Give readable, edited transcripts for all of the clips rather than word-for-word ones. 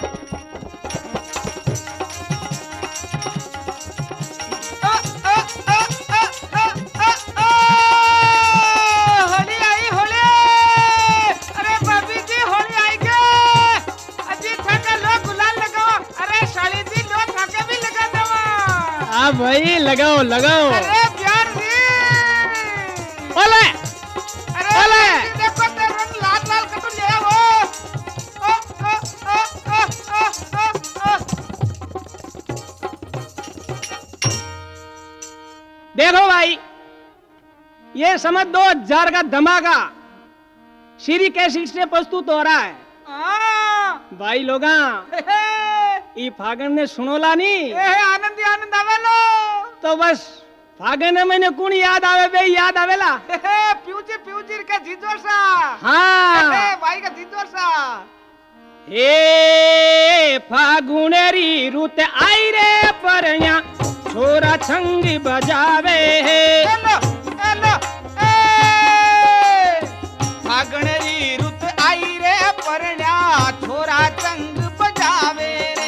भाई लगाओ लगाओ। अरे प्यार जी, ओले अरे देखो ते रंग लाल लाल कटु ले वो। देखो भाई, ये समझ 2000 का धमाका श्री कैसेट से प्रस्तुत हो रहा है। भाई लोगा ई फागण ने सुनोला नी आनंद आनंद आवेलो तो बस फागण में मैंने कौन याद आवे बे याद आवेला फ्यूचर का जीजोर सा। हाँ भाई का जीजोर सा। ए फागुनेरी रुत आई रे परया छोरा छंगी बजावे हेलो हेलो ए फागुनेरी रुत आई रे परया छोरा छंग बजावे रे।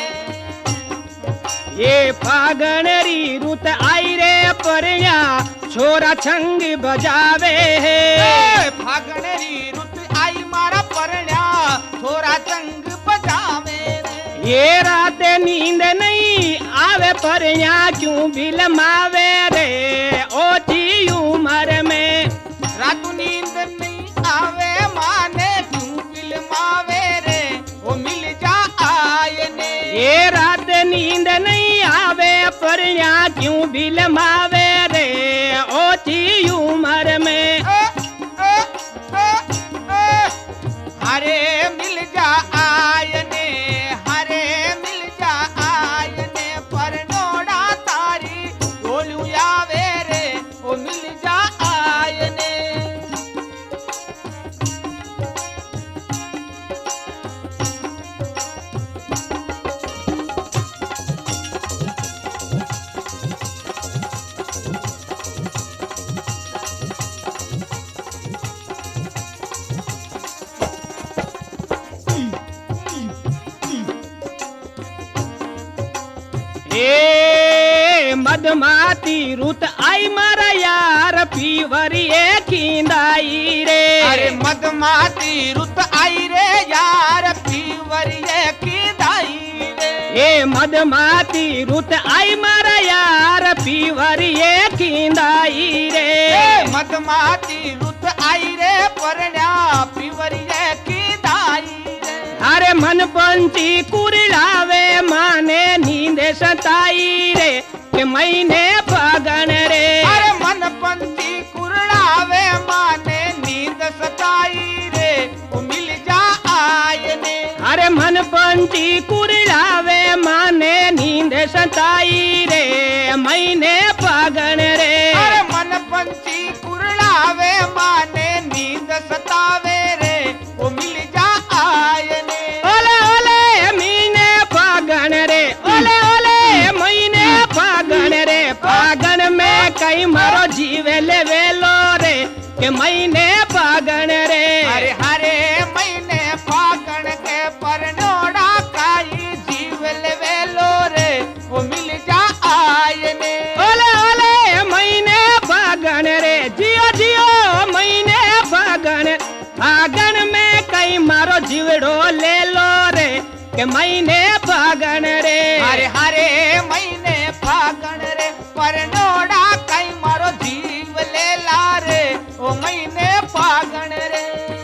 ये फागुनेरी रुत आई रे परया छोरा छंग बजावे फागुनेरी रुत आई मारा परया छोरा छंग बजावे रे। ये रात नींद नहीं आवे परया क्यों बिलमावे रे ओची उम्र में। रातू नींद नहीं आवे माने क्यों बिलमावे रे वो मिल जा आयने। ये रात नींद नहीं आवे परया क्यों बिलमावे रे ओची उम्र में। हरे मिल जा आयने, हरे मिल जा आयने पर नोड़ा तारी बोलू आवे रे वो मिल जा आयने। ए मदमाती रुत आई मारा यार पीवरिए खींदाई रे। अरे मदमाती रुत आई रे यार पीवरिए खींदाई रे। ए मदमाती रुत आई मारा यार पीवरिए खींदाई रे। मदमाती रुत आई रे परण्या पीवरिए खींदाई रे। अरे मन पंची कुरलावे माने नींद सताई रे के महीने फागण रे। अरे मन पंची कुरलावे माने नींद सताई रे वो मिल जा आयने। अरे मन पंची कुरलावे माने नींद सताई रे महीने फागण रे। अरे मन पंची कुरलावे माने नींद सतावे रे वो मिल जा आयने। ओले ओले महीने फागण रे ओले ओले महीने फागण रे। फागण में कई मारो जीवे ले वेलो रे के महीने फागण रे। अरे हरे महीने फागण के परनोड़ा काई जीव लेवेलो रे वो मिल जा आयने। ओले ओले महीने फागण रे जियो जियो महीने फागण। फागण में कई मारो जीवड़ो ले लो रे के महीने फागण रे। हरे हरे महीने फागण रे परनोड़ा काई मारो जीव ले ला रे वो महीने फागण रे।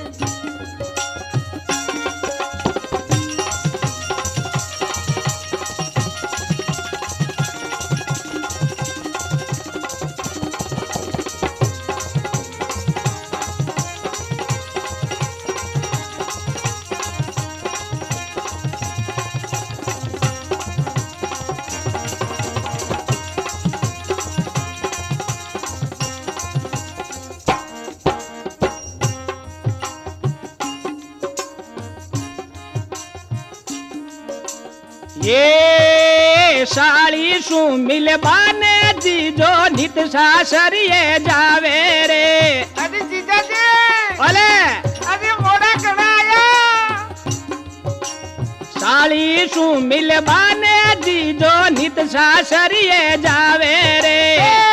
ये साड़ी सु मिल बाने जीजो नित सासरिए जावे रे। अरे जीजा जी ओले अरे मोड़ा कड़ा आया। साली सु मिलबाने जीजो नित सासरिये जावे रे।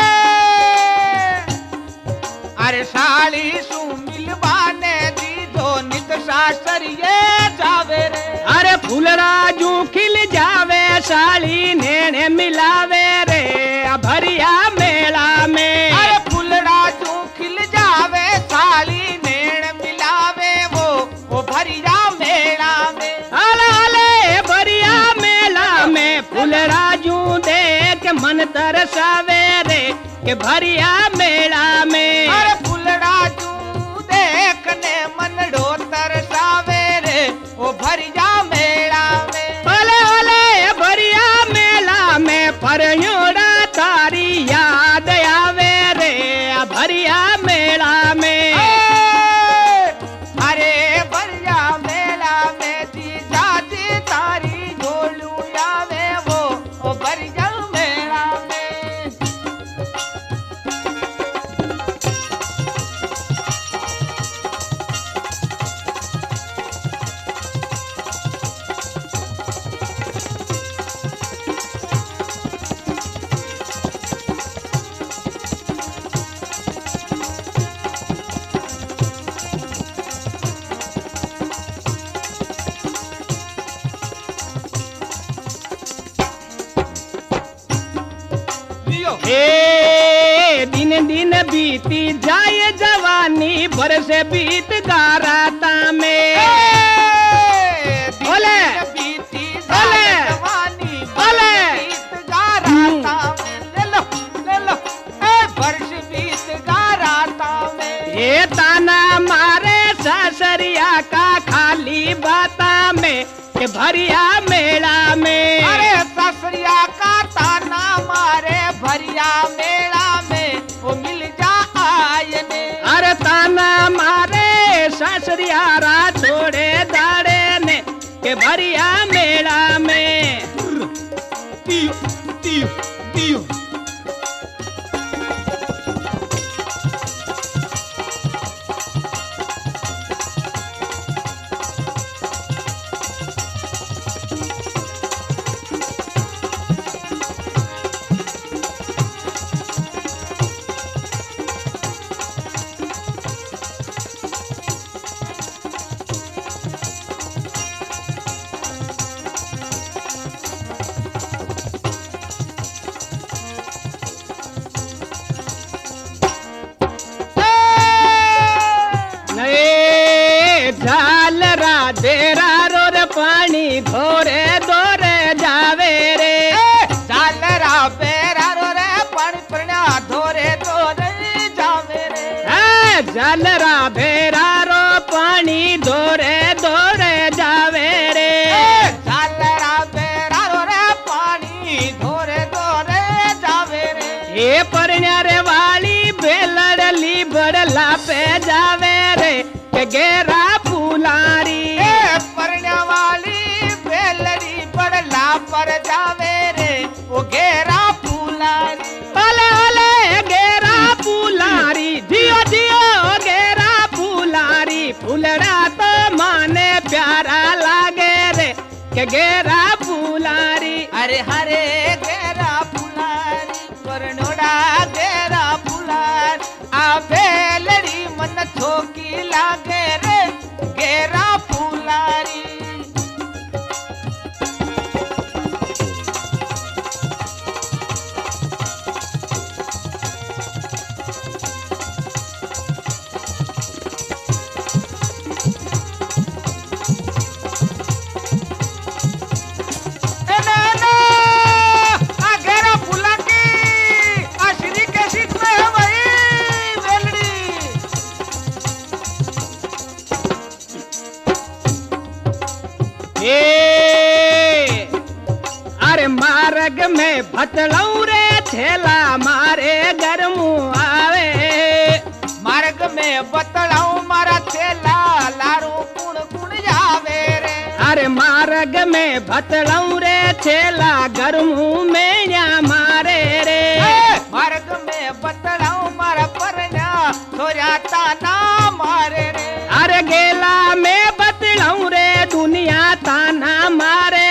अरे साली सु मिलबाने जीजो नित सासरिये जावे रे। अरे फूलराजू खिल जावे साली नेने मिलावे रे भरिया मेला में। अरे फूलराजू खिल जावे साली नेण मिलावे वो भरिया मेला में। अले अले भरिया मेला में फूलराजू देख मन तरसावे रे के भरिया मेला में। अरे फूलराजू देखने मन डो तरसावे रे वो भरिया मेला में। अले अले भरिया मेला में परयोड़ा तारी याद आवे रे भरिया मेला में। अरे भरिया मेला में जीजा जी तारी झोलू आवे वो भरिया मेला में। हे दिन दिन बीती जाए जवानी बरस बीत गाराता में। बोले बीती बोले जवानी बोले बीत गाराता में। ले लो वर्ष बीत गाराता में। ये ताना मारे सासरिया का खाली बाता में के भरिया मेला में। अरे ससरिया का ताना मारे भरिया मेला में वो मिल जा आयने। अरे ताना मारे सासरिया रा थोड़े दाड़े ने के भरिया मेला में। दियो दियो दियो। झालरा रोर पानी धोरे धोरे जावे रे। झालरा बेरा रो रे पानी प्रण्या धोरे धोरे जावे रे। झालरा भेरा रो पानी धोरे धोरे जावे रे। झालरा बेरा रो रे पानी धोरे धोरे जावे रे। ये परण्यारे वाली बेलड़ली बड़ला पे जावे रे के गेरा फूलारी। परण्या वाली बेलड़ी बड़ला पर जावे रे वो घेरा फूलारी। अले अले गेरा फूलारी जियो जियो गेरा फूलारी। फूलड़ा तो माने प्यारा लागे रे के गेरा फूलारी। अरे हरे घेरा फूलारी परनोड़ा घेरा फूलार आ बेलड़ी मन थोकी लागे रे घेरा फूलारी। अरे मार्ग में भतलऊ रे थेला मारे घर मुँह आवे। मार्ग में बतलाऊ मारा थेला लारू कुण कुण जावे रे। अरे मार्ग में भतलऊ रे थेला घर मुँह में या मारे रे। मार्ग में बतलाऊ मारा परना थोड़ा ताना मारे रे। अरे गेला में बतलऊ रे दुनिया ताना मारे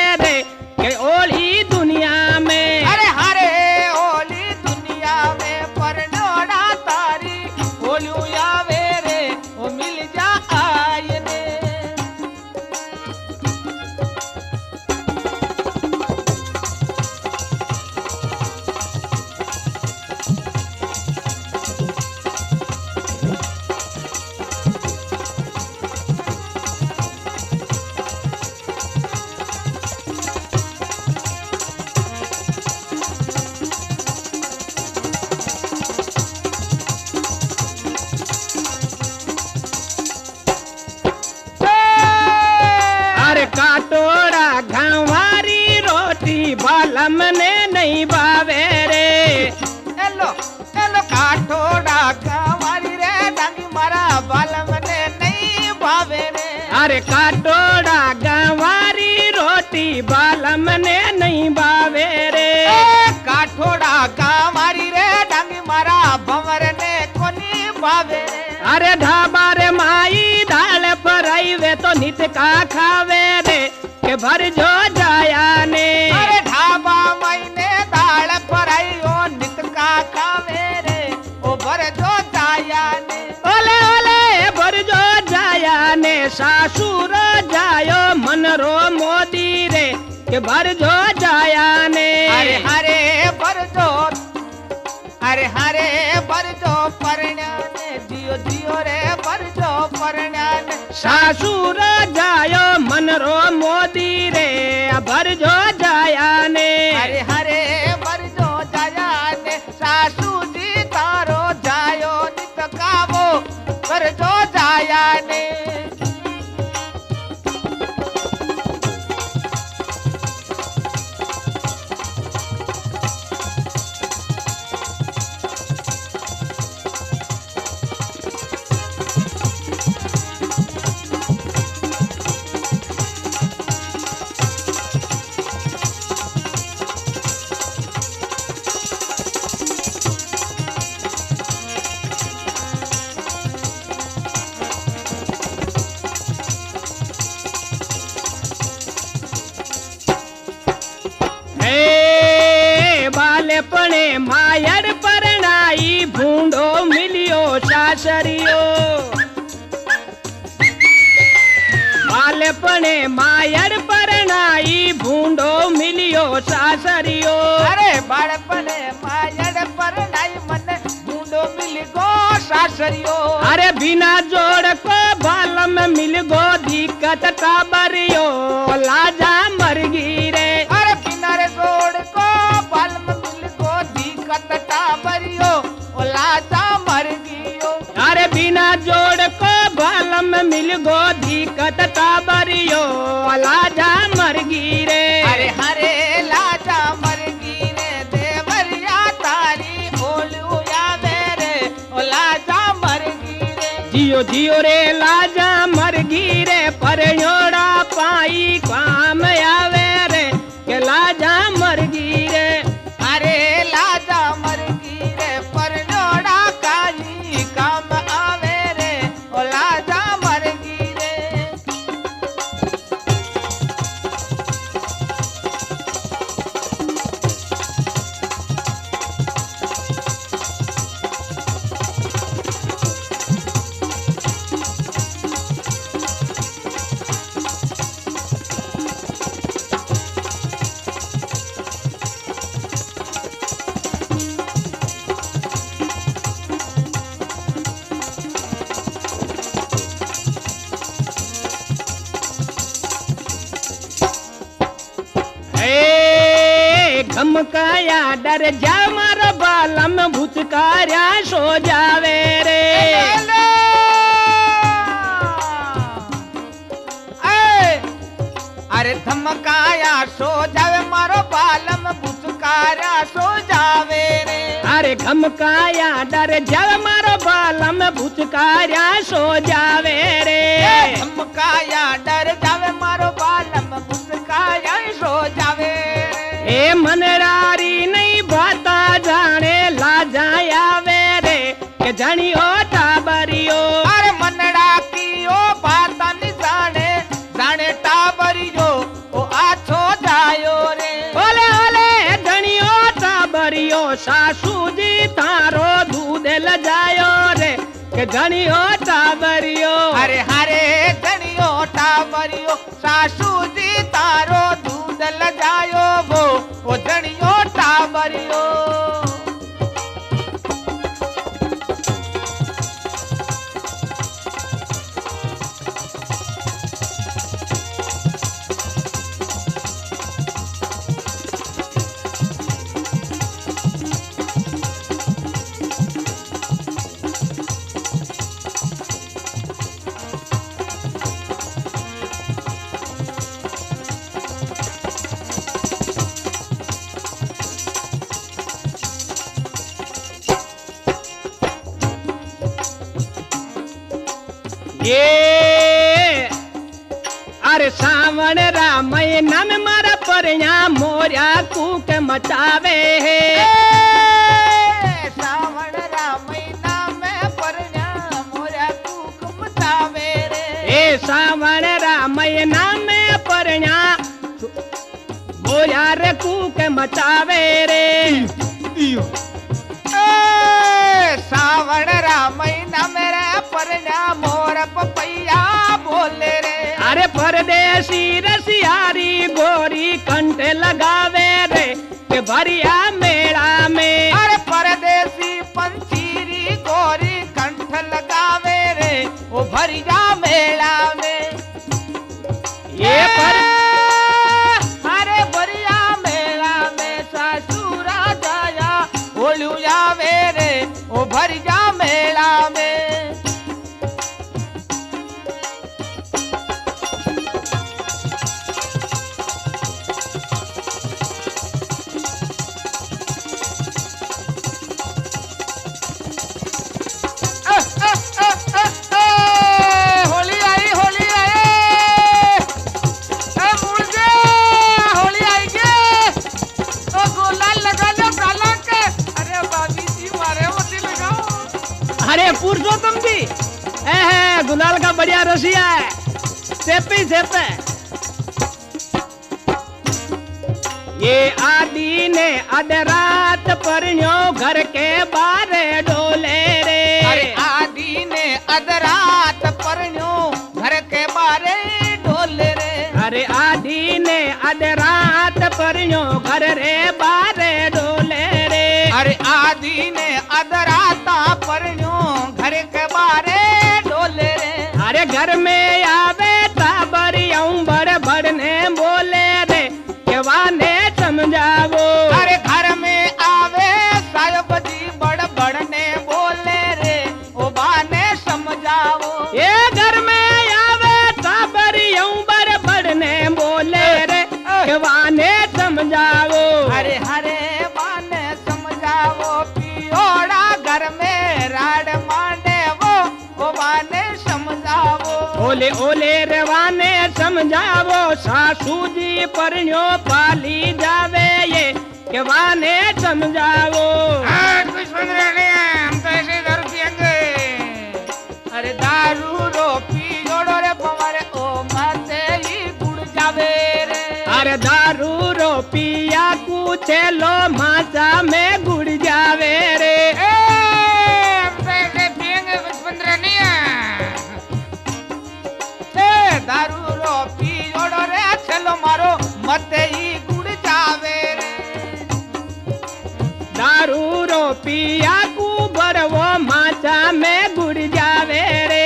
काठोड़ा कांवारी रे डांगी मारा बालम ने नहीं भावे रे। अरे काटोड़ा गंवारी रोटी बालम ने नहीं बावे रे। काठोड़ा कांवारी रे डांगी मारा भंवर ने कोनी भावे रे। अरे ढाबा रे माई दाल फराई वे तो नित का खावे रे के भर जो जाया ने। अरे ढाबा महीने दाल फराई ओ नित का खावे रे ओ भर जो जाया ने। ओले ओले भर जो जाया ने सासुर जायो मन रो मोदी रे के भर जो जाया ने। अरे हरे भर जो अरे हरे भर जो परण्याने जियो जियो रे भर जो परण्याने। सासुर जायो मन रो मोदी रे भर जो जाया ने। हरे हरे भर जो जाया ने सासू जी तारो जायो नित कावो भर जो जाया ने। बालेपणे मायर परणाई भूंडो मिलियो सासरियो। बालेपणे मायर परणाई भूंडो मिलियो सासरियो। अरे बाळपणे मायड परणाई मन भूंडो मिल गो सासरियो। अरे बिना जोड़ को बालम मिल गो दिक्कत टाबरियो लाजा मरगी रे। अरे बिना रे जोड़ को बालम मिल गो दिक्कत टाबरियो ओ लाजा मर गियो। अरे बिना जोड़ को बालम मिल गो दिक्कत टाबरियो लाजा मरगी रे। अरे हरे लाजा मर गी रे देवरिया तारी ओलू यावे रे ओ लाजा मर गी रे। जियो जियो रे लाजा मरगी रे परयोड़ा पाई काम आवे रे के लाजा मरगी रे। अरे लाजा मर गी रे परनोड़ा काली काम आवे रे ओ लाजा मर गी रे। धमकाया डर जा मार बालम भूतकार्या सो जावे रे। अरे धमकाया सो जावे मारो बालम भूतकार्या सो जावे रे। अरे धमकाया डर जा मारो बालम भूतकार्या सो जावे रे। धमकाया डर जावे मारो बालम भूतकार्या सो जावे रे। ए मनरारी नहीं बाता जाने लाजाया वे रे के जानी ओ टाबरियो। अरे मनड़ा की ओ बात नहीं जाने जाने टाबरियो ओ आछो जायो रे। ओले ओले धनी ओ टाबरियो सासू जी तारो दूध ल जायो रे के धनी ओ टाबरियो। अरे हरे धनियो टाबरियो सासू जी तारो दूध ल जायो वो धनियो टाबरियो। सावण रा महीना में मारा परया मोरिया कूक मचावे है। सावण रा महीना में परया मोरिया कूक मचावे रे। ए सावण रा महीना में परया मोरिया रे कूक मचावे रे। सावण रा महीना मेरे परया मोर पपैया बोले रे। अरे परदेसी रसियारी गोरी कंठ लगावे रे के भरिया मेला में। अरे परदेसी पंचीरी गोरी कंठ लगावे रे ओ भरिया मेला में। ये पर अरे भरिया मेला में ससुरा जाया बोलू जावे रे ओ भरिया मेला में। होली आई होली आई मुर्गे होली आई गे तो गुलाल लगा लो काला के। अरे बाबी जी मारे मोती लगाओ। अरे पुरुषोत्तम जी गुलाल का बढ़िया रसिया है। सेपे सेपे ये आदि ने अधरात परयो घर के बारे डोले रे। अरे आदि ने अधरात परयो घर के बारे डोले रे। अरे आदि ने अधरात परयो घर रे बारे डोले रे। अरे आदि ने अधराता परयो घर के बारे डोले रे। अरे घर में आवे ताबरियों बड़ बड़ने बोले रे के वाने समझावो। अरे घर में आवे साहब जी बड़ बड़ने बोले रे ओ बाने समझाओ। ये घर में आवे ताबरियों बड़ बड़ने बोले रे के वाने समझावो। अरे हरे बाने समझाओ पियोड़ा घर में राड मांडे वो बाने समझाओ। ओले ओले रवाने समझावो सासू जी परण्यो पाली जावे ये के वाने समझावो। कुछ सुन रहे हैं हम तो ऐसे दारू पियेंगे। अरे दारू रो पियोड़ो रे पवारे ओ माते ही गुड़ जावे रे। अरे दारू रो पिया कुछे लो माचा में गुड़ जावे रे। हम तो ऐसे पियेंगे कुछ सुन रहे नहीं है। दारू रो पियोड़ो रे चलो मारो मते ही गुड़ जावे रे। दारू रो पिया कु बरवो माचा में गुड़ जावे रे।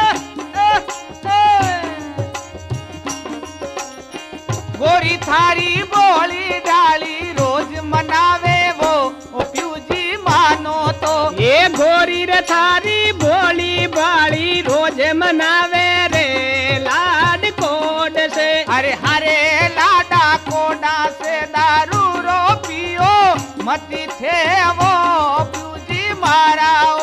गोरी थारी बोली डाली रोज मनावे वो ओ प्यूजी मानो तो। ये गोरी रे थारी बोली बाली रोज मनावे रे लाड कोड से। अरे हरे लाडा कोडा से दारू रो पियो मती थे वो प्यूजी माराओ।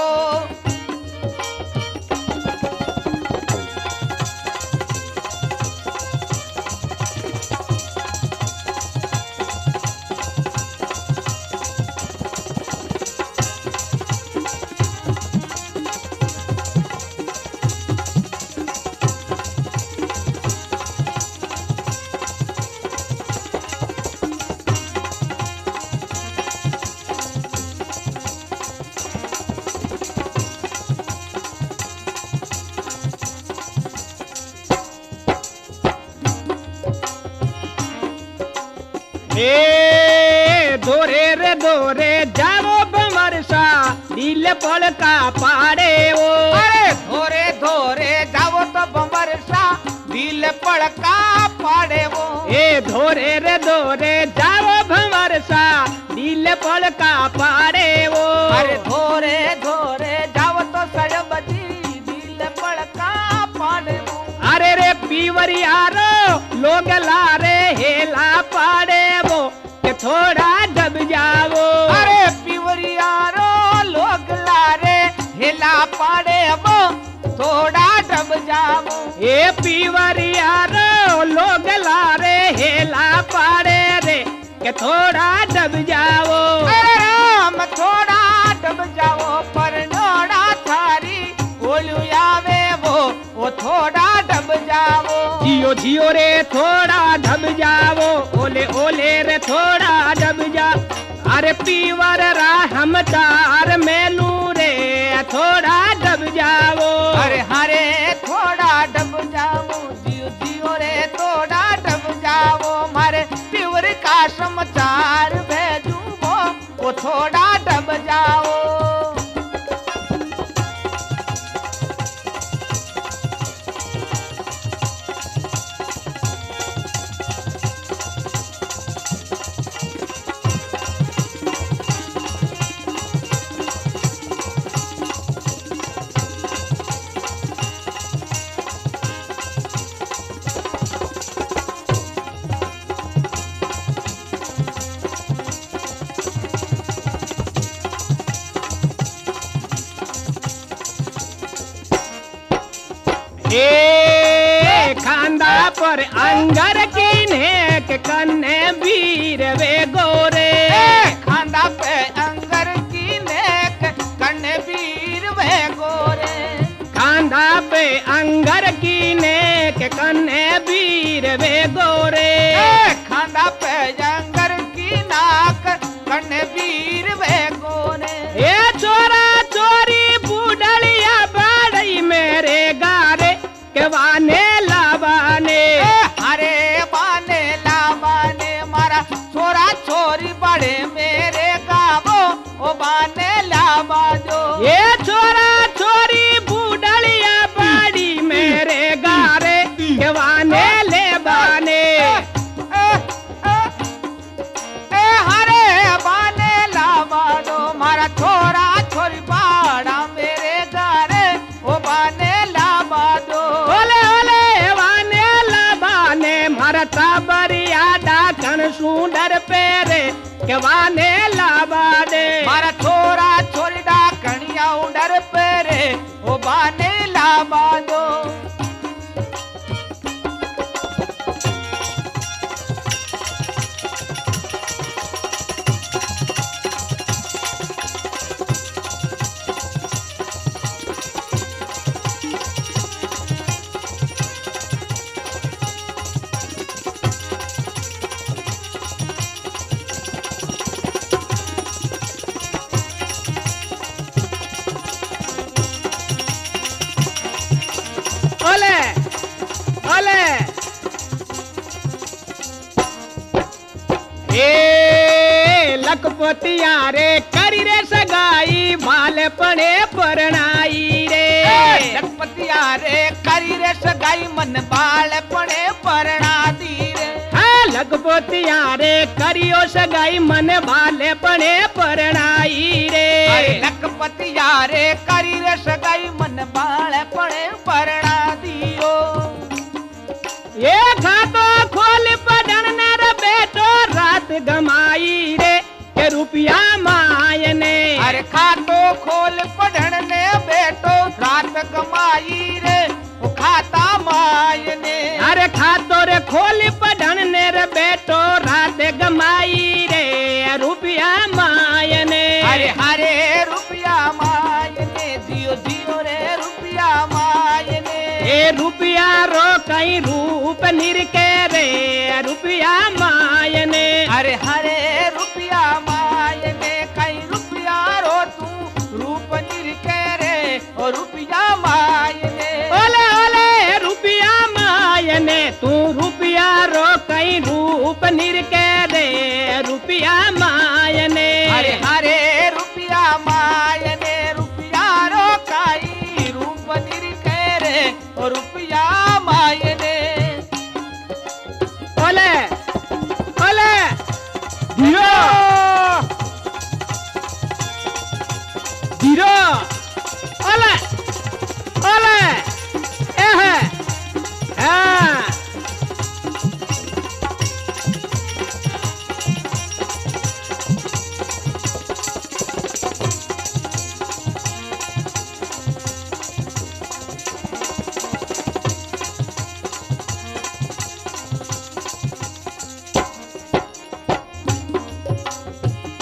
दोरे रे दोरे जावो बमरसा दिल पल का पाड़े ओ। अरे धोरे धोरे जावो तो बमरसा दिल पड़का पाड़े वो। ए धोरे रे दोरे जावो बमरसा दिल पल का पाड़े ओ। अरे धोरे धोरे जावो तो सजबजी दिल पड़का पाड़े वो। अरे रे पीवरियारो लोग लारे हेला पाड़े वो के थोड़ा दब जावो। अरे पिवरियारो लोग लारे हिला पाड़े वो थोड़ा दब जावो। ए पीवरियारो लोग के थोड़ा दब जाओ। अरे राम थोड़ा दब जाओ पर नोड़ा थारी ओलू आवे वो थोड़ा दब जाओ। जियो जियो रे थोड़ा दब जाओ, ओले ओले रे थोड़ा दब जा। अरे पीवर राहम तार मेनू रे थोड़ा दब जाओ। अरे हरे थोड़ा दब जाओ, जियो जियो रे थोड़ा दब जाओ। मारे पीवर का समाचार भेजू वो थोड़ा दब जाओ। ए खांदा पर अंगर की नेक कन्ने वीर वे गोरे। खांदा पे अंगर की नेक कन्ने वीर वे गोरे। खांदा पे अंगर की नेक कन्ने वीर वे गोरे। खांदा पे अंगर की नाक कन्ने वीर वे गोरे। ए चोरा चोरी बूढ़लिया बाड़ई मेरे गारे के वाने लावाने। अरे बाने लावाने मारा छोरा छोरी बड़े मेरे गावो ओ बाने लावा जो। ये छोरा छोरी बूढ़लिया बाड़ी मेरे गारे के वाने ले बाने। हरे बाने लावा दो मारा छोरा छोरी बाड़ा मेरे गारे ओ बाने लावा दो। ओले ओले वाने लाबाने मारा टाबरिया डाकन सुंदर पेरे के वाने लाबा दे। मारा छोरा छोरी डाकनिया उडर पेरे ओ बाने लावा दो। ओले ओले ए लखपतिया रे करी रे सगाई भाले पड़े परनाई रे। लखपतिया रे करी रे सगाई मन बाल पड़े परना दी रे। लखपतिया रे करियो सगाई मन भाले पड़े परनाई रे। लखपतिया रे करी रे सगाई मन बाल पड़े परना दियो। ये खातो खोल पढ़न रे बेटो रात गमाई रे के रुपया मायने। अरे खातो खोल पढ़न ने बेटो रात कमाई रे वो खाता मायने। अरे खातो रे खोल पढ़न रे बेटो रात गमाई रे रुपया मायने। अरे हरे रुपया मायने जियो जियो रे रुपया मायने। ए रुपया रो कई रूप निरके रे रुपया मायने। अरे हरे रुपया मायने कई रुपया रो तू रूप निरके रे और रुपया मायने। ओले ओले रुपया मायने तू रुपया रो कई रूप निरके रे रुपया मायने। अरे हरे रुपया मायने रुपया रो कई रूप निरके रे और रुपया मायने। ओले ओले धीरो धीरो ओले ओले हाँ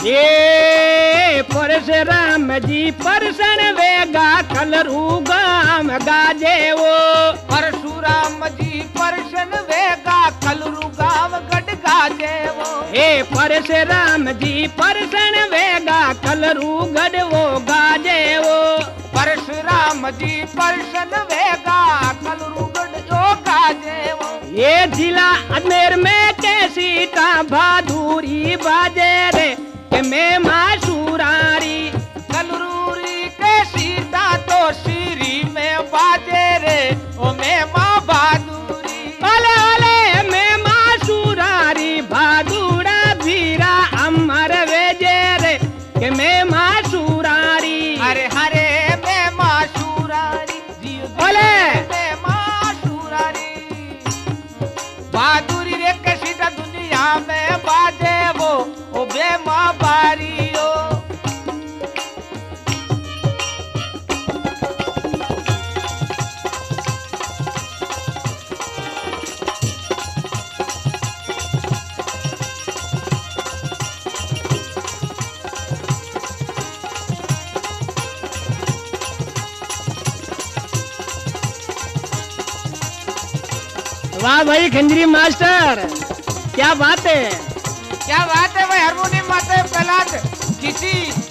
ये परशुराम जी परसन वेगा कलरू गाम गाजे वो परशुराम जी परसन वेगा कलरू गाव गढ़ गाजे वो हे परशुराम जी परसन वेगा कलरू गढ़ वो गाजे वो परशुराम जी परसन वेगा कलरू गढ़ जो गाजे वो ये जिला अजमेर में कैसी ता बहादुरी बाजे रे के मैं मासूरारी कलरूरी के सीता तो सीरी में बाजे रे ओ मैं माँ बहादुरी ओले ओले मैं मासूरारी बहादुरा वीरा अमर वेजे रे के मैं मासूरारी हरे हरे मैं मासूरारी जियो ओले मैं मासूरारी बहादुरी रे के सीता दुनिया में बाजे वो ओ बे माँ बारियो वाह भाई खंजरी मास्टर क्या बात है क्या बात है भाई हारमोनियम माते प्रहलाद किसी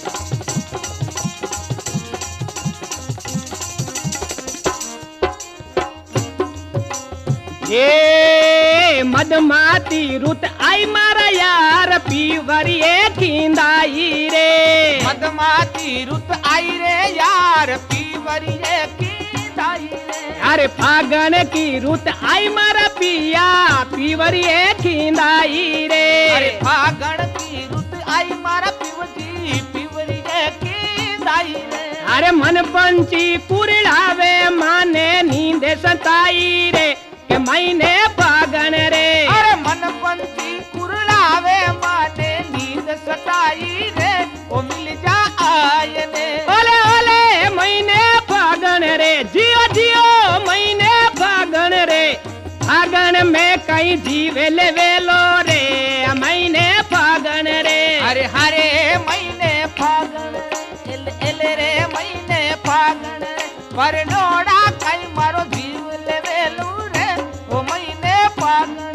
ये मदमाती रुत आई मारा यार पीवरी खिंदाई रे मदमाती रुत आई रे यार पीवरी रे की दाई रे अरे फागन की रुत आई मारा पिया पीवरी खिंदाई रे अरे फागण की रुत आई मारा पीवरी पीवरी रे की दाई रे अरे मन पंची कुरलावे माने नींद सताई रे के महीने फागन रे अरे मन पंची कुरलावे माने नींद सताई रे ओ मिल जा आयने ओले ओले महीने फागन रे जियो जियो महीने फागन रे फागन में कहीं जीवेल वेलो रे महीने फागन रे अरे हरे महीने फागण एल एल रे महीने फागण पर नोड़ा कई मारो जीव ले वेलू रे ओ महीने फागण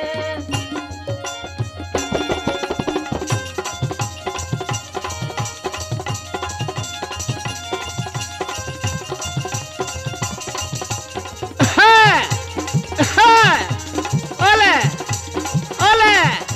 ओले ओले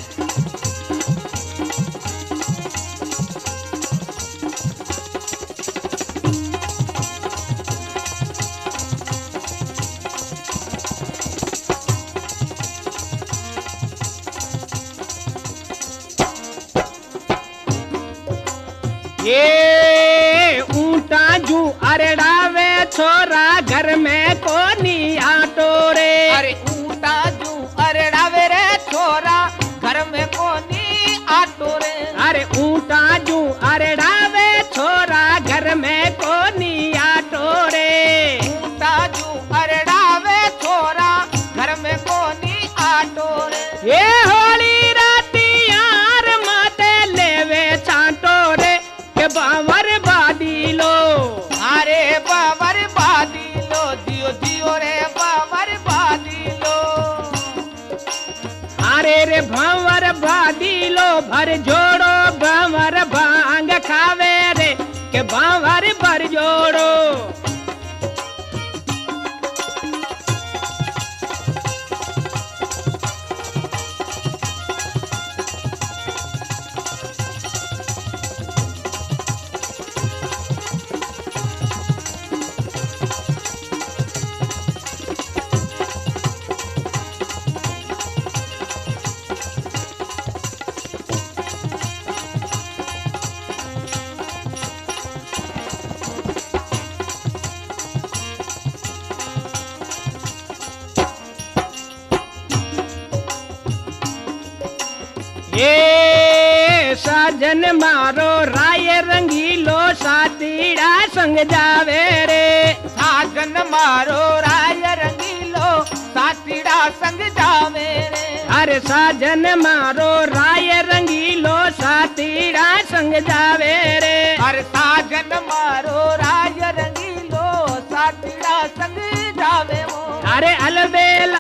ये ऊंटा जू अरड़ावे छोरा घर में कोनी आटो रे अरे ऊंटा जू अरड़ावे रे छोरा घर में कोनी आटो रे अरे ऊंटा जू अरड़ावे छोरा घर में कोनी आटो रे ऊंटा जू अरड़ावे छोरा घर में कोनी आटो रे ये होली राती यार माते लेवे छाटो रे के बावर बादी लो अरे बाबर बादी लो जियो जियो रे बाबर बादी लो अरे रे भंवर बादी लो भर जोड़ो भंवर भांग खावे रे के भंवर भर जोड़ो ये साजन मारो राय रंगीलो सातीड़ा संग जावे रे साजन मारो राय रंगीलो सातीड़ा संग जावे रे अरे साजन मारो राय रंगीलो सातीड़ा अरे साजन मारो राय रंगीलो साथीड़ा संग जावे वो अरे अलबे